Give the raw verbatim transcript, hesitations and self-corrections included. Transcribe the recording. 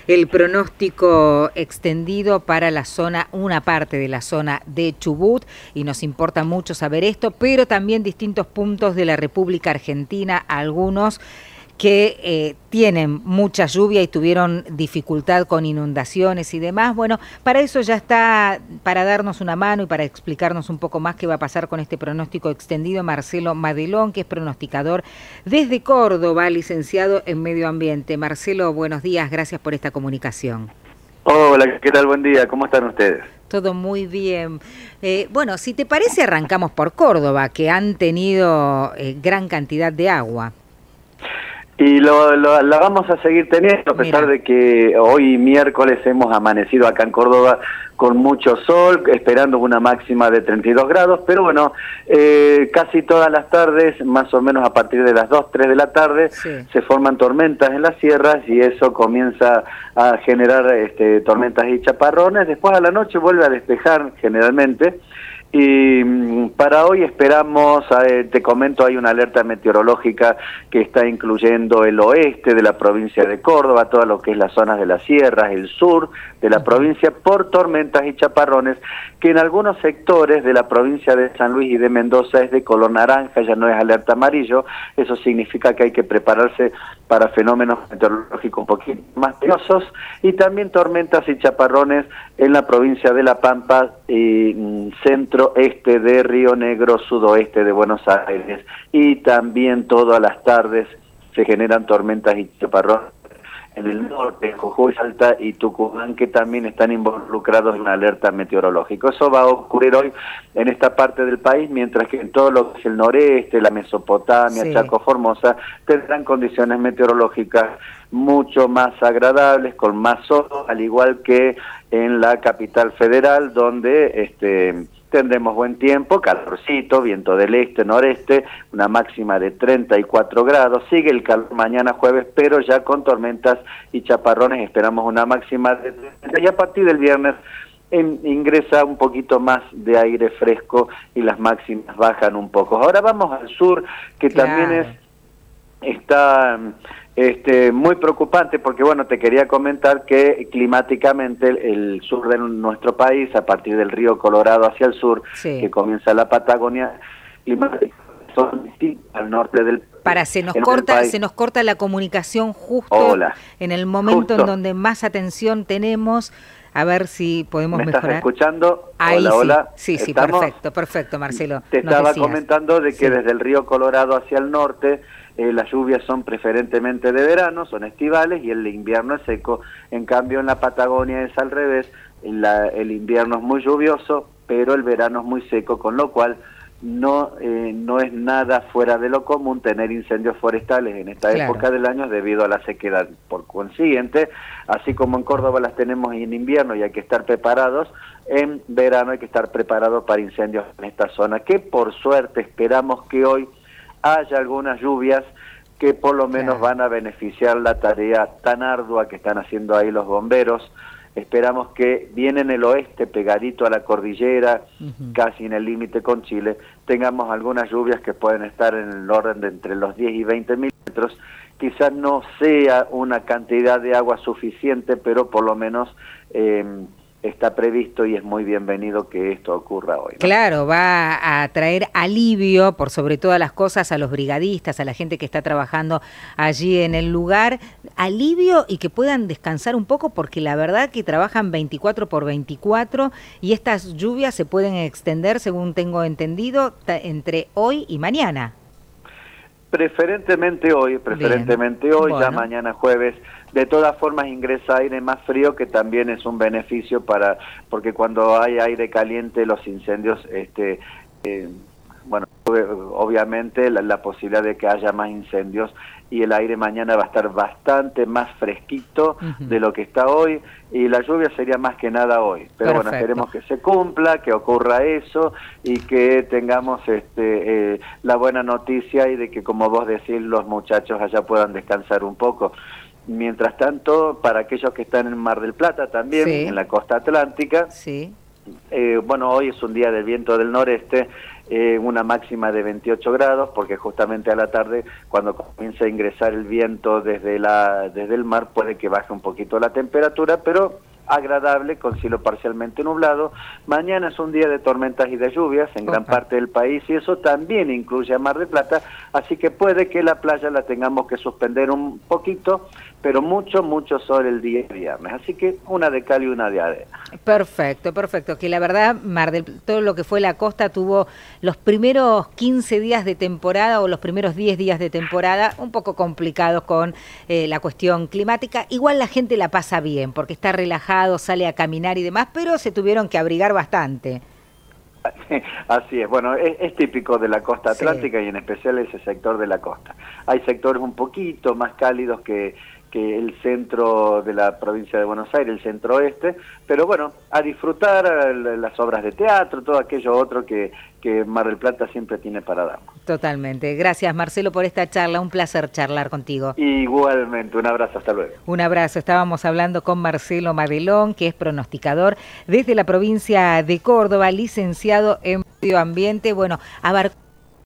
el pronóstico extendido para la zona, una parte de la zona de Chubut, y nos importa mucho saber esto, pero también distintos puntos de la República Argentina, algunos que eh, tienen mucha lluvia y tuvieron dificultad con inundaciones y demás. Bueno, para eso ya está, para darnos una mano y para explicarnos un poco más qué va a pasar con este pronóstico extendido, Marcelo Madelón, que es pronosticador desde Córdoba, licenciado en Medio Ambiente. Marcelo, buenos días, gracias por esta comunicación. Hola, ¿qué tal? Buen día, ¿cómo están ustedes? Todo muy bien. Eh, bueno, si te parece, arrancamos por Córdoba, que han tenido eh, gran cantidad de agua. Y lo, lo, la vamos a seguir teniendo, a pesar Mira. de que hoy miércoles hemos amanecido acá en Córdoba con mucho sol, esperando una máxima de treinta y dos grados, pero bueno, eh, casi todas las tardes, más o menos a partir de las dos, tres de la tarde, sí. se forman tormentas en las sierras y eso comienza a generar este, tormentas y chaparrones. Después a la noche vuelve a despejar generalmente. Y para hoy esperamos, eh, te comento, hay una alerta meteorológica que está incluyendo el oeste de la provincia de Córdoba, todo lo que es las zonas de las sierras, el sur de la provincia, por tormentas y chaparrones, que en algunos sectores de la provincia de San Luis y de Mendoza es de color naranja, ya no es alerta amarillo. Eso significa que hay que prepararse para fenómenos meteorológicos un poquito más peligrosos, y también tormentas y chaparrones en la provincia de La Pampa y centro este de Río Negro, sudoeste de Buenos Aires, y también todas las tardes se generan tormentas y chaparrones en el norte, Jujuy, Salta y Tucumán, que también están involucrados en una alerta meteorológica. Eso va a ocurrir hoy en esta parte del país, mientras que en todo lo que es el noreste, la Mesopotamia, sí. Chaco, Formosa, tendrán condiciones meteorológicas mucho más agradables, con más sol, al igual que en la capital federal, donde este tendremos buen tiempo, calorcito, viento del este, noreste, una máxima de treinta y cuatro grados. Sigue el calor mañana jueves, pero ya con tormentas y chaparrones esperamos una máxima de treinta, y a partir del viernes en, ingresa un poquito más de aire fresco y las máximas bajan un poco. Ahora vamos al sur, que claro. también es está este muy preocupante, porque bueno, te quería comentar que climáticamente el, el sur de nuestro país, a partir del río Colorado hacia el sur, sí. que comienza la Patagonia, climáticamente son distintos al norte del Para, se nos corta, se nos corta la comunicación justo Hola. en el momento justo. en donde más atención tenemos. A ver si podemos ¿Me mejorar. ¿Me estás escuchando? Ahí hola, sí. hola. Sí, sí, ¿Estamos? perfecto, perfecto, Marcelo. Te Nos estaba decías. comentando de que sí. desde el río Colorado hacia el norte, eh, las lluvias son preferentemente de verano, son estivales, y el invierno es seco. En cambio, en la Patagonia es al revés. La, el invierno es muy lluvioso, pero el verano es muy seco, con lo cual no eh, no es nada fuera de lo común tener incendios forestales en esta claro. época del año debido a la sequedad. Por consiguiente, así como en Córdoba las tenemos en invierno y hay que estar preparados, en verano hay que estar preparados para incendios en esta zona, que por suerte esperamos que hoy haya algunas lluvias que por lo menos claro. van a beneficiar la tarea tan ardua que están haciendo ahí los bomberos. Esperamos que bien en el oeste, pegadito a la cordillera, uh-huh. casi en el límite con Chile, tengamos algunas lluvias que pueden estar en el orden de entre los diez y veinte milímetros. Quizás no sea una cantidad de agua suficiente, pero por lo menos eh, está previsto y es muy bienvenido que esto ocurra hoy, ¿no? Claro, va a traer alivio, por sobre todas las cosas, a los brigadistas, a la gente que está trabajando allí en el lugar, alivio y que puedan descansar un poco, porque la verdad que trabajan veinticuatro por veinticuatro y estas lluvias se pueden extender, según tengo entendido, entre hoy y mañana. Preferentemente hoy, preferentemente Bien. hoy, bueno. ya mañana jueves. De todas formas ingresa aire más frío, que también es un beneficio para, porque cuando hay aire caliente los incendios, este, eh, bueno, obviamente la, la posibilidad de que haya más incendios, y el aire mañana va a estar bastante más fresquito uh-huh. de lo que está hoy, y la lluvia sería más que nada hoy. Pero Perfecto. bueno, esperemos que se cumpla, que ocurra eso, y que tengamos este eh, la buena noticia, y de que, como vos decís, los muchachos allá puedan descansar un poco. Mientras tanto, para aquellos que están en Mar del Plata también, sí. en la costa atlántica, sí. eh, bueno, hoy es un día del viento del noreste, eh, una máxima de veintiocho grados, porque justamente a la tarde, cuando comienza a ingresar el viento desde, la, desde el mar, puede que baje un poquito la temperatura, pero agradable, con cielo parcialmente nublado. Mañana es un día de tormentas y de lluvias en Opa. gran parte del país, y eso también incluye a Mar del Plata, así que puede que la playa la tengamos que suspender un poquito, pero mucho, mucho sol el día viernes, así que una de cal y una de arena. Perfecto, perfecto, que la verdad, Mar del todo lo que fue la costa tuvo los primeros quince días de temporada o los primeros diez días de temporada un poco complicados con eh, la cuestión climática. Igual la gente la pasa bien, porque está relajada, sale a caminar y demás, pero se tuvieron que abrigar bastante. Así es, bueno, es, es típico de la costa atlántica, sí. Y en especial ese sector de la costa. Hay sectores un poquito más cálidos que, que el centro de la provincia de Buenos Aires, el centro oeste, pero bueno, a disfrutar las obras de teatro, todo aquello otro que, que Mar del Plata siempre tiene para dar. Totalmente. Gracias, Marcelo, por esta charla. Un placer charlar contigo. Igualmente, un abrazo, hasta luego. Un abrazo. Estábamos hablando con Marcelo Madelón, que es pronosticador desde la provincia de Córdoba, licenciado en medio ambiente. Bueno, abarcó